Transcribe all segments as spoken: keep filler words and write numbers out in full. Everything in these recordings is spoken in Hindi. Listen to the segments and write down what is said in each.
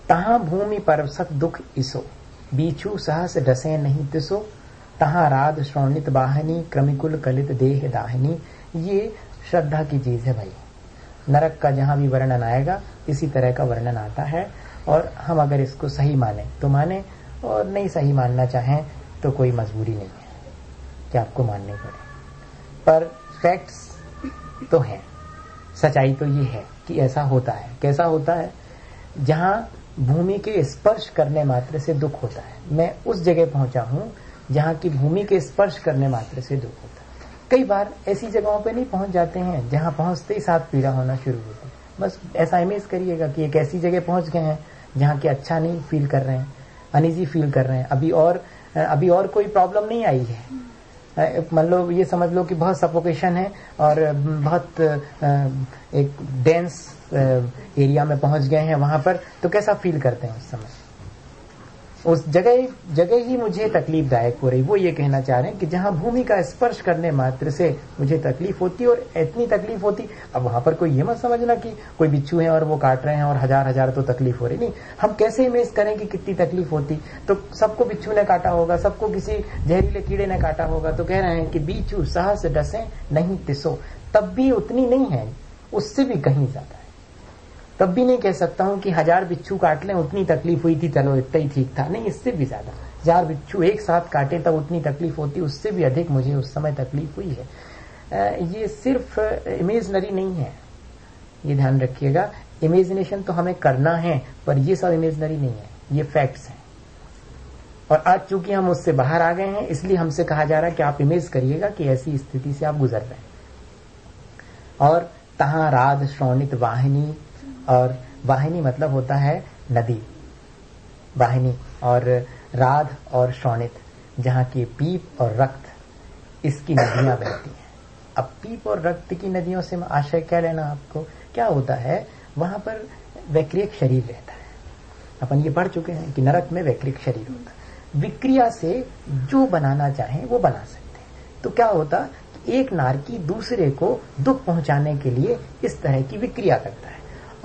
तहां भूमि परसत दुख इसो, बीछू सहस डसे नहीं तिसो, तहां राध श्रोणित वाहिनी, क्रमिकुल कलित देह दाहिनी। ये श्रद्धा की चीज है भाई। नरक का जहां भी वर्णन आएगा इसी तरह का वर्णन आता है, और हम अगर इसको सही माने तो माने, और नहीं सही मानना चाहें तो कोई मजबूरी नहीं है कि आपको मानने पड़े। पर फैक्ट्स तो हैं, सच्चाई तो ये है कि ऐसा होता है। कैसा होता है? जहां भूमि के स्पर्श करने मात्र से दुख होता है। मैं उस जगह पहुंचा हूं जहां की भूमि के स्पर्श करने मात्र से दुख होता है। कई बार ऐसी जगहों पे नहीं पहुंच जाते हैं जहां पहुंचते ही साथ पीड़ा होना शुरू होती है। बस ऐसा इमेज करिएगा कि एक ऐसी जगह पहुंच गए हैं जहां की अच्छा नहीं फील कर रहे हैं, अनईजी फील कर रहे हैं, अभी और अभी और कोई प्रॉब्लम नहीं आई है। मान लो ये समझ लो कि बहुत सफोकेशन है और बहुत एक डेंस एरिया में पहुंच गए हैं वहां पर, तो कैसा फील करते हैं उस समय? उस जगह जगह ही मुझे तकलीफदायक हो रही। वो ये कहना चाह रहे हैं कि जहां भूमि का स्पर्श करने मात्र से मुझे तकलीफ होती, और इतनी तकलीफ होती, अब वहां पर कोई ये मत समझना कि कोई बिच्छू है और वो काट रहे हैं और हजार हजार तो तकलीफ हो रही। नहीं, हम कैसे इमेज करें कि कितनी तकलीफ होती? तो सबको बिच्छू ने काटा होगा, सबको किसी जहरीले कीड़े ने काटा होगा, तो कह रहे हैं कि बीचू सहस डसे नहीं तिसो, तब भी उतनी नहीं है, उससे भी कहीं ज्यादा है। तब भी नहीं कह सकता हूं कि हजार बिच्छू काट लें उतनी तकलीफ हुई थी, चलो इतना ही ठीक था। नहीं, इससे भी ज्यादा। हजार बिच्छू एक साथ काटे तब उतनी तकलीफ होती, उससे भी अधिक मुझे उस समय तकलीफ हुई है। ये सिर्फ इमेजनरी नहीं है, ये ध्यान रखिएगा। इमेजिनेशन तो हमें करना है, पर ये सब इमेजनरी नहीं है, ये फैक्ट्स हैं। और आज चूंकि हम उससे बाहर आ गए हैं, इसलिए हमसे कहा जा रहा है कि आप इमेज करिएगा कि ऐसी स्थिति से आप गुजर रहे हैं। और तहां राध श्रोणित वाहिनी, और वाहिनी मतलब होता है नदी, वाहिनी, और राध और श्रोणित जहां की पीप और रक्त, इसकी नदियां बहती हैं। अब पीप और रक्त की नदियों से आशय क्या लेना आपको? क्या होता है वहां पर? वैक्रियक शरीर रहता है। अपन ये पढ़ चुके हैं कि नरक में वैक्रियक शरीर होता है। विक्रिया से जो बनाना चाहे वो बना सकते हैं। तो क्या होता? एक नारकी दूसरे को दुख पहुंचाने के लिए इस तरह की विक्रिया करता है,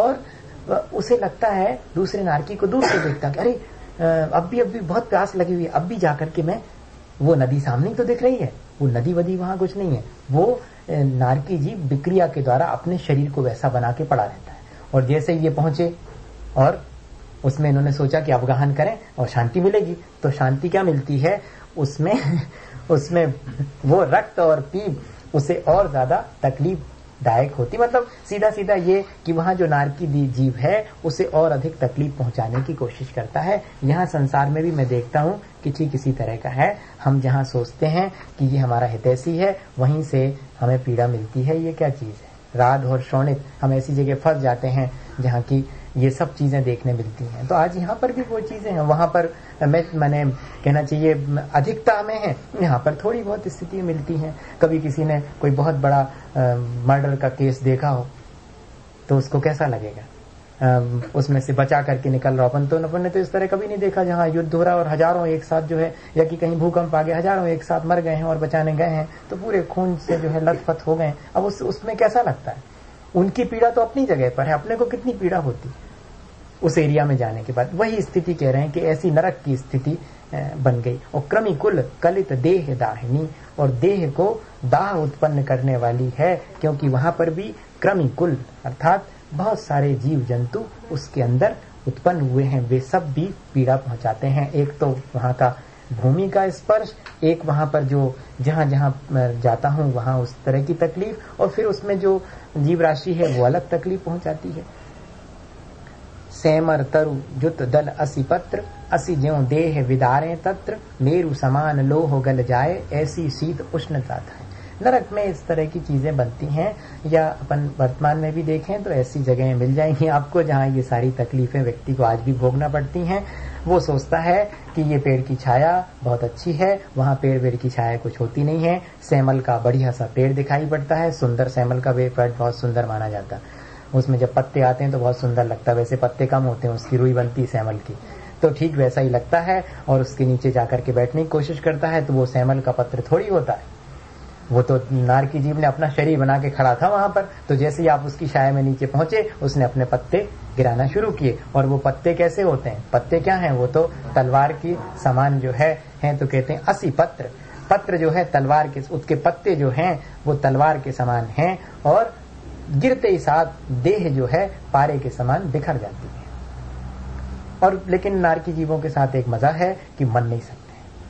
और उसे लगता है, दूसरे नारकी को दूर से देखता है, अरे अब भी अब भी बहुत प्यास लगी हुई है, अब भी जाकर के मैं, वो नदी सामने तो दिख रही है, वो नदी वदी वहां कुछ नहीं है, वो नारकी जीव विक्रिया के द्वारा अपने शरीर को वैसा बना के पड़ा रहता है। और जैसे ही ये पहुंचे और उसमें इन्होंने सोचा कि अवगाहन करें और शांति मिलेगी, तो शांति क्या मिलती है उसमें? उसमें वो रक्त और पीप उसे और ज्यादा तकलीफ दायक होती। मतलब सीधा सीधा ये कि वहां जो नारकी जीव है उसे और अधिक तकलीफ पहुंचाने की कोशिश करता है। यहाँ संसार में भी मैं देखता हूँ कि ठीक इसी तरह का है। हम जहाँ सोचते हैं कि ये हमारा हितैषी है, वहीं से हमें पीड़ा मिलती है। ये क्या चीज है? राध और श्रोणित। हम ऐसी जगह फंस जाते हैं जहाँ की ये सब चीजें देखने मिलती हैं। तो आज यहाँ पर भी वो चीजें हैं, वहां पर मैं मैंने कहना चाहिए अधिकता में है, यहाँ पर थोड़ी बहुत स्थिति मिलती हैं। कभी किसी ने कोई बहुत बड़ा मर्डर का केस देखा हो तो उसको कैसा लगेगा? आ, उसमें से बचा करके निकल रहा। अपन तो अपन ने तो इस तरह कभी नहीं देखा जहाँ युद्ध हो रहा और हजारों एक साथ जो है, या कि कहीं भूकंप आ गया, हजारों एक साथ मर गए हैं और बचाने गए हैं तो पूरे खून से जो है लथपथ हो गए। अब उस उसमें कैसा लगता है? उनकी पीड़ा तो अपनी जगह पर है, अपने को कितनी पीड़ा होती उस एरिया में जाने के बाद। वही स्थिति कह रहे हैं कि ऐसी नरक की स्थिति बन गई। और क्रमिकुल कलित देह दाहिनी, और देह को दाह उत्पन्न करने वाली है, क्योंकि वहां पर भी क्रमिकुल अर्थात बहुत सारे जीव जंतु उसके अंदर उत्पन्न हुए हैं, वे सब भी पीड़ा पहुंचाते हैं। एक तो वहां का भूमि का स्पर्श, एक वहां पर जो जहां जहां जाता हूं वहां उस तरह की तकलीफ, और फिर उसमें जो जीव राशि है वो अलग तकलीफ पहुंचाती है। सेमर तरु जुत दल असी पत्र, असी ज्यों देह विदारे तत्र, मेरु समान लोह गल जाए, ऐसी शीत उष्णता था। नरक में इस तरह की चीजें बनती हैं, या अपन वर्तमान में भी देखें तो ऐसी जगहें मिल जाएंगी आपको जहां ये सारी तकलीफें व्यक्ति को आज भी भोगना पड़ती हैं। वो सोचता है कि ये पेड़ की छाया बहुत अच्छी है, वहां पेड़ वेड़ की छाया कुछ होती नहीं है। सैमल का बढ़िया सा पेड़ दिखाई पड़ता है, सुंदर सैमल का पेड़ बहुत सुंदर माना जाता है। उसमें जब पत्ते आते हैं तो बहुत सुंदर लगता है, वैसे पत्ते कम होते हैं, उसकी रुई बनती है सैमल की, तो ठीक वैसा ही लगता है। और उसके नीचे जाकर के बैठने की कोशिश करता है तो वो सैमल का पत्र थोड़ी होता है, वो तो नारकी जीव ने अपना शरीर बना के खड़ा था वहां पर। तो जैसे ही आप उसकी छाया में नीचे पहुंचे, उसने अपने पत्ते गिराना शुरू किए। और वो पत्ते कैसे होते हैं? पत्ते क्या हैं? वो तो तलवार की समान जो है हैं तो कहते हैं असी पत्र। पत्र जो है तलवार के, उसके पत्ते जो हैं वो तलवार के समान हैं और गिरते ही साथ देह जो है पारे के समान बिखर जाती है। और लेकिन नारकी जीवों के साथ एक मजा है कि मन नहीं सकते।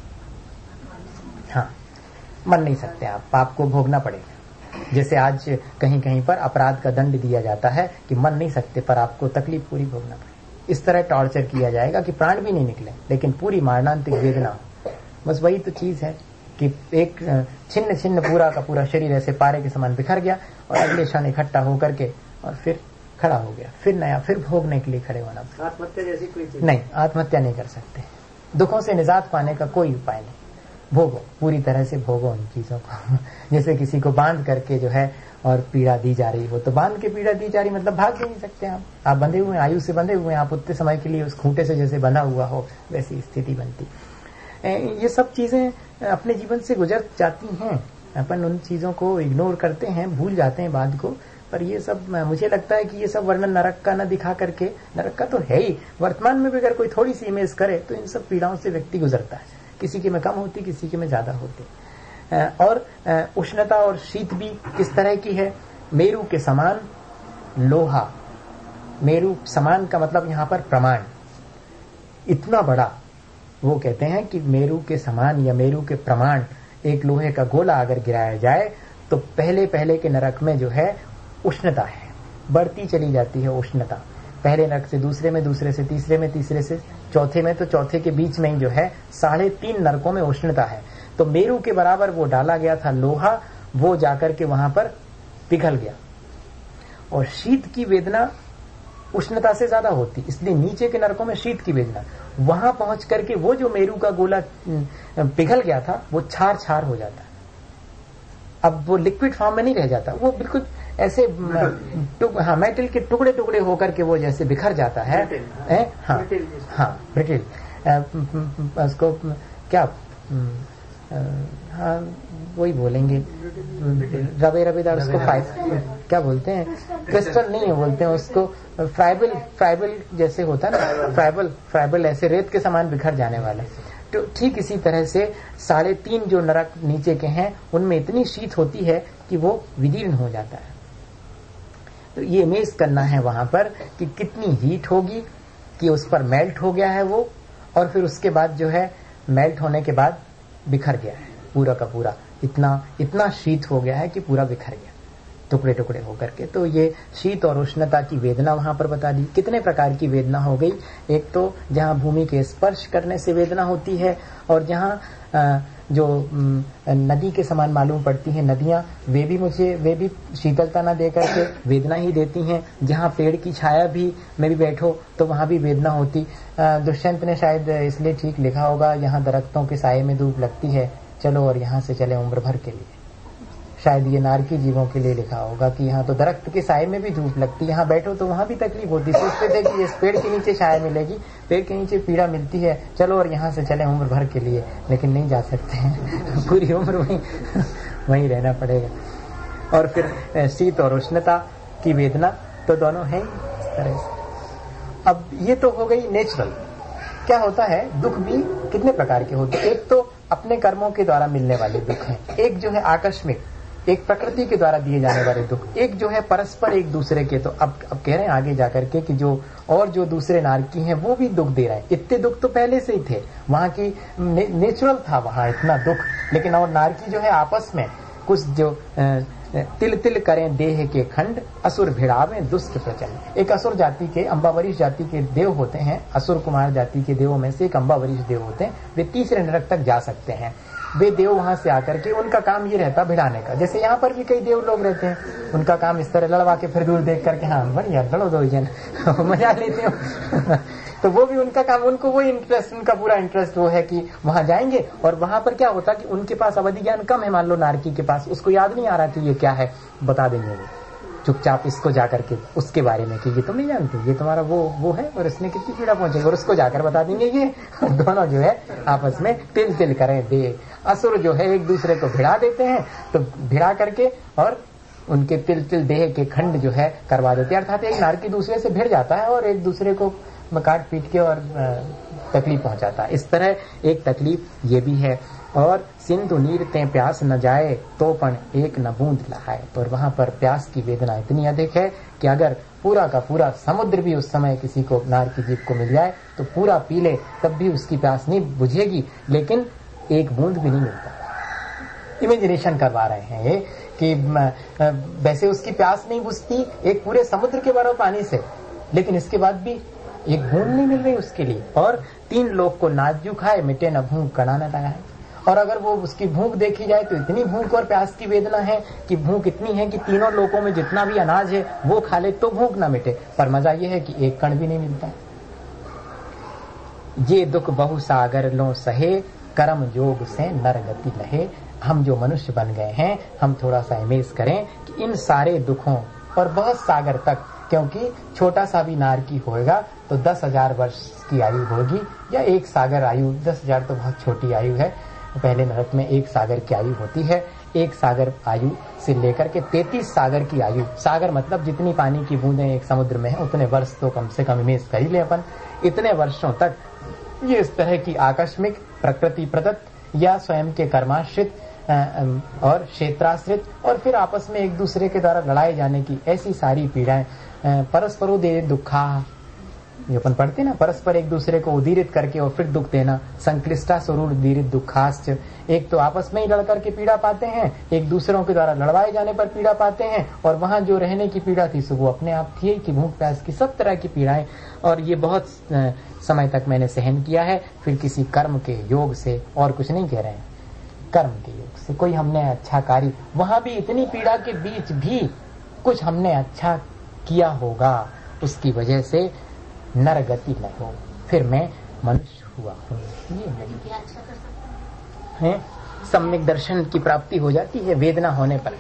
हाँ, मन नहीं सकते आप, पाप को भोगना पड़ेगा। जैसे आज कहीं कहीं पर अपराध का दंड दिया जाता है कि मन नहीं सकते पर आपको तकलीफ पूरी भोगना पड़ेगी। इस तरह टॉर्चर किया जाएगा कि प्राण भी नहीं निकले लेकिन पूरी मरणांतिक वेदना हो। बस वही तो चीज है कि एक छिन्न छिन्न पूरा का पूरा शरीर ऐसे पारे के समान बिखर गया और अगले क्षण इकट्ठा होकर के और फिर खड़ा हो गया, फिर नया, फिर भोगने के लिए खड़े होना। आत्महत्या जैसी कोई चीज नहीं, आत्महत्या नहीं कर सकते। दुखों से निजात पाने का कोई उपाय नहीं। भोगो, पूरी तरह से भोगो उन चीजों को। जैसे किसी को बांध करके जो है और पीड़ा दी जा रही हो, तो बांध के पीड़ा दी जा रही मतलब भाग भी नहीं सकते आप। आप बंधे हुए हैं, आयु से बंधे हुए हैं, आप उतने समय के लिए उस खूंटे से जैसे बंधा हुआ हो वैसी स्थिति बनती। ये सब चीजें अपने जीवन से गुजर जाती हैं। अपन उन चीजों को इग्नोर करते हैं, भूल जाते हैं बाद को। पर ये सब मुझे लगता है कि ये सब वर्णन नरक का न दिखा करके, नरक का तो है ही, वर्तमान में भी अगर कोई थोड़ी सी इमेज करे तो इन सब पीड़ाओं से व्यक्ति गुजरता है। किसी के में कम होती, किसी के में ज्यादा होती। और उष्णता और शीत भी किस तरह की है? मेरू के समान लोहा, मेरू समान का मतलब यहाँ पर प्रमाण, इतना बड़ा। वो कहते हैं कि मेरू के समान या मेरू के प्रमाण एक लोहे का गोला अगर गिराया जाए तो पहले पहले के नरक में जो है उष्णता है, बढ़ती चली जाती है उष्णता। पहले नरक से दूसरे में, दूसरे से तीसरे में, तीसरे से चौथे में, तो चौथे के बीच में ही जो है साढ़े तीन नरकों में उष्णता है। तो मेरू के बराबर वो डाला गया था लोहा, वो जाकर के वहां पर पिघल गया। और शीत की वेदना उष्णता से ज्यादा होती, इसलिए नीचे के नरकों में शीत की वेदना। वहां पहुंच करके वो जो मेरू का गोला पिघल गया था वो छार छार हो जाता है। अब वो लिक्विड फॉर्म में नहीं रह जाता, वो बिल्कुल ऐसे हाँ मेटल के टुकड़े टुकड़े होकर के वो जैसे बिखर जाता है। ए? हाँ हाँ ब्रिटिल, उसको क्या, हाँ वही बोलेंगे, रबे रबेदार, उसको क्या बोलते हैं, क्रिस्टल नहीं है बोलते हैं उसको, फ्राइबल, फ्राइबल जैसे होता है ना, फ्राइबल फ्राइबल ऐसे रेत के समान बिखर जाने वाला। तो ठीक इसी तरह से साढ़े तीन जो नरक नीचे के हैं उनमें इतनी शीत होती है कि वो विदीर्ण हो जाता है। तो ये इमेज करना है वहां पर कि कितनी हीट होगी कि उस पर मेल्ट हो गया है वो, और फिर उसके बाद जो है मेल्ट होने के बाद बिखर गया है पूरा का पूरा, इतना इतना शीत हो गया है कि पूरा बिखर गया टुकड़े टुकड़े होकर के। तो ये शीत और उष्णता की वेदना वहां पर बता दी। कितने प्रकार की वेदना हो गई? एक तो जहां भूमि के स्पर्श करने से वेदना होती है, और जहां जो नदी के समान मालूम पड़ती हैं नदियां, वे भी मुझे वे भी शीतलता न दे करके वेदना ही देती हैं। जहां पेड़ की छाया भी में भी बैठो तो वहां भी वेदना होती। दुष्यंत ने शायद इसलिए ठीक लिखा होगा, यहाँ दरख्तों के साये में धूप लगती है, चलो और यहाँ से चले उम्र भर के लिए। शायद ये नारकी जीवों के लिए लिखा होगा कि यहाँ तो दरख्त के साये में भी धूप लगती, यहाँ बैठो तो वहां भी तकलीफ होती। सोचते थे कि इस पेड़ के नीचे छाया मिलेगी, पेड़ के नीचे पीड़ा मिलती है, चलो और यहाँ से चले उम्र भर के लिए, लेकिन नहीं जा सकते हैं। पूरी उम्र वहीं वहीं रहना पड़ेगा। और फिर शीत और उष्णता की वेदना तो दोनों है इस तरह से। अब ये तो हो गई नेचुरल। क्या होता है, दुख भी कितने प्रकार के होते हैं। एक तो अपने कर्मों के द्वारा मिलने वाले दुख हैं, एक जो है आकस्मिक, एक प्रकृति के द्वारा दिए जाने वाले दुख, एक जो है परस्पर एक दूसरे के। तो अब अब कह रहे हैं आगे जाकर के कि जो और जो दूसरे नारकी हैं वो भी दुख दे रहे हैं। इतने दुख तो पहले से ही थे, वहां की ने, नेचुरल था वहां इतना दुख, लेकिन और नारकी जो है आपस में कुछ जो आ, तिल तिल करें देह के खंड, असुर भिड़ावें दुष्ट प्रचंड। एक असुर जाति के, अम्बावरीश जाति के देव होते हैं, असुर कुमार जाति के देवों में से एक अम्बावरीश देव होते हैं। वे तीसरे नरक तक जा सकते हैं। वे देव वहां से आकर के उनका काम ये रहता भिड़ाने का। जैसे यहाँ पर भी कई देव लोग रहते हैं, उनका काम इस तरह लड़वा के फिर दूर देख करके, हाँ बढ़िया लड़ो दो जन मजा लेते हो। तो वो भी उनका काम, उनको वो इंटरेस्ट, उनका पूरा इंटरेस्ट वो है कि वहां जाएंगे। और वहां पर क्या होता कि उनके पास अवधि ज्ञान कम है, मान लो नारकी के पास, उसको याद नहीं आ रहा कि ये क्या है, बता देंगे वो चुपचाप इसको जाकर के उसके बारे में कि ये तुम नहीं जानते, ये तुम्हारा वो वो है और इसने कितनी पीड़ा पहुंचेगी, और उसको जाकर बता देंगे। ये दोनों जो है आपस में तिल तिल करें दे। असुर जो है एक दूसरे को भिड़ा देते हैं, तो भिड़ा करके और उनके तिल तिल देह के खंड जो है करवा देते हैं। अर्थात एक नारकी दूसरे से भिड़ जाता है और एक दूसरे को काट पीट के और तकलीफ पहुंचाता है। इस तरह एक तकलीफ ये भी है। और सिंधु नीर ते प्यास न जाए तो पण एक न बूंद लहाए। और वहां पर प्यास की वेदना इतनी अधिक है कि अगर पूरा का पूरा समुद्र भी उस समय किसी को नार की जीभ को मिल जाए तो पूरा पी ले तब भी उसकी प्यास नहीं बुझेगी, लेकिन एक बूंद भी नहीं मिलता। इमेजिनेशन करवा रहे हैं ये कि वैसे उसकी प्यास नहीं बुझती एक पूरे समुद्र के बराबर पानी से, लेकिन इसके बाद भी एक बूंद नहीं मिल रही उसके लिए। और तीन लोग को नाजू खाए मिटे न भूख कड़ा न लगाए। और अगर वो उसकी भूख देखी जाए तो इतनी भूख और प्यास की वेदना है कि भूख इतनी है कि तीनों लोगों में जितना भी अनाज है वो खा ले तो भूख ना मिटे, पर मजा ये है कि एक कण भी नहीं मिलता। ये दुख बहु सागर लो सहे कर्म योग से नर गति लहे। हम जो मनुष्य बन गए हैं हम थोड़ा सा इमेज करें कि इन सारे दुखों और बहुत सागर तक, क्योंकि छोटा सा भी नार की होएगा तो दस हजार वर्ष की आयु होगी या एक सागर आयु, दस हजार तो बहुत छोटी आयु है। पहले नरक में एक सागर की आयु होती है। एक सागर आयु से लेकर के तैतीस सागर की आयु, सागर मतलब जितनी पानी की बूंदें एक समुद्र में है उतने वर्ष तो कम से कम इमेज कर ही ले अपन। इतने वर्षों तक ये इस तरह की आकस्मिक प्रकृति प्रदत्त या स्वयं के कर्माश्रित और क्षेत्राश्रित और फिर आपस में एक दूसरे के द्वारा लड़ाए जाने की ऐसी सारी पीड़ाएं, परस्परो दे दुखा, ये अपन पढ़ते ना, परस्पर एक दूसरे को उदीरित करके और फिर दुख देना। संक्लिष्टा स्वरूप उदीरित दुखाश्च, एक तो आपस में ही लड़ करके पीड़ा पाते हैं, एक दूसरों के द्वारा लड़वाए जाने पर पीड़ा पाते हैं, और वहां जो रहने की पीड़ा थी सो वो अपने आप थी कि भूख प्यास की सब तरह की पीड़ाएं। और ये बहुत समय तक मैंने सहन किया है। फिर किसी कर्म के योग से, और कुछ नहीं कह रहे हैं, कर्म के योग से कोई हमने अच्छा कार्य, वहां भी इतनी पीड़ा के बीच भी कुछ हमने अच्छा किया होगा, उसकी वजह से नर गति न हो, फिर मैं मनुष्य हुआ हूँ। ये है सम्यक दर्शन की प्राप्ति हो जाती है वेदना होने पर।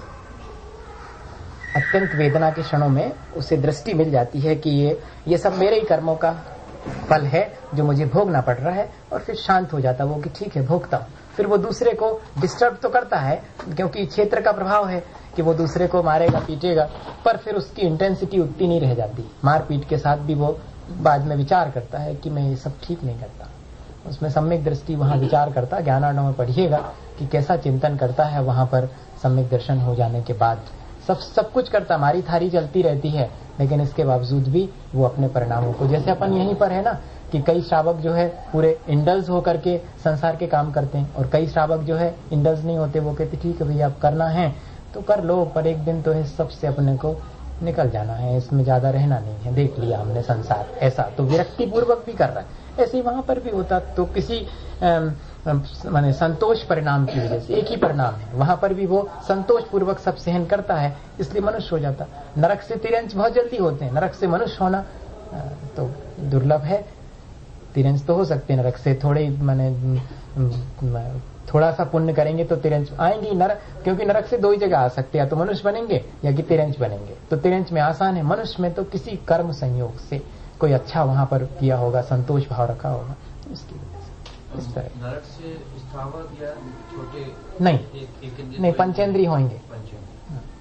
अत्यंत वेदना के क्षणों में उसे दृष्टि मिल जाती है कि ये ये सब मेरे ही कर्मों का फल है जो मुझे भोगना पड़ रहा है, और फिर शांत हो जाता वो कि ठीक है भोगता हूँ। फिर वो दूसरे को डिस्टर्ब तो करता है क्योंकि क्षेत्र का प्रभाव है कि वो दूसरे को मारेगा पीटेगा, पर फिर उसकी इंटेंसिटी उतनी नहीं रह जाती। मार पीट के साथ भी वो बाद में विचार करता है कि मैं ये सब ठीक नहीं करता। उसमें सम्यक दृष्टि वहां विचार करता, ज्ञानार्णव में पढ़िएगा कि कैसा चिंतन करता है वहां पर सम्यक दर्शन हो जाने के बाद। सब सब कुछ करता, मारी थारी चलती रहती है, लेकिन इसके बावजूद भी वो अपने परिणामों को, जैसे अपन यहीं पर है ना कि कई श्रावक जो है पूरे इंडल्ज होकर के संसार के काम करते हैं, और कई श्रावक जो है इंडल्ज नहीं होते, वो कहते ठीक है भैया आप करना है तो कर लो, पर एक दिन तो इस सबसे अपने को निकल जाना है, इसमें ज्यादा रहना नहीं है, देख लिया हमने संसार। ऐसा तो विरक्ति पूर्वक भी कर रहा है। ऐसे ही वहां पर भी होता तो किसी माने संतोष परिणाम की वजह से, एक ही परिणाम है, वहां पर भी वो संतोष पूर्वक सब सहन करता है, इसलिए मनुष्य हो जाता। नरक से तिरंज बहुत जल्दी होते हैं, नरक से मनुष्य होना तो दुर्लभ है। तिरंज तो हो सकते हैं नरक से, थोड़े माने थोड़ा सा पुण्य करेंगे तो तिरंज आएंगे नरक, क्योंकि नरक से दो ही जगह आ सकते हैं, या तो मनुष्य बनेंगे या कि तिरंज बनेंगे। तो तिरंज में आसान है, मनुष्य में तो किसी कर्म संयोग से कोई अच्छा वहां पर किया होगा, संतोष भाव रखा होगा, इसकी वजह से इस तरह। नरक से स्थावर या छोटे नहीं एक, एक नहीं पंचेंद्रिय होंगे। पंचेंद्रिय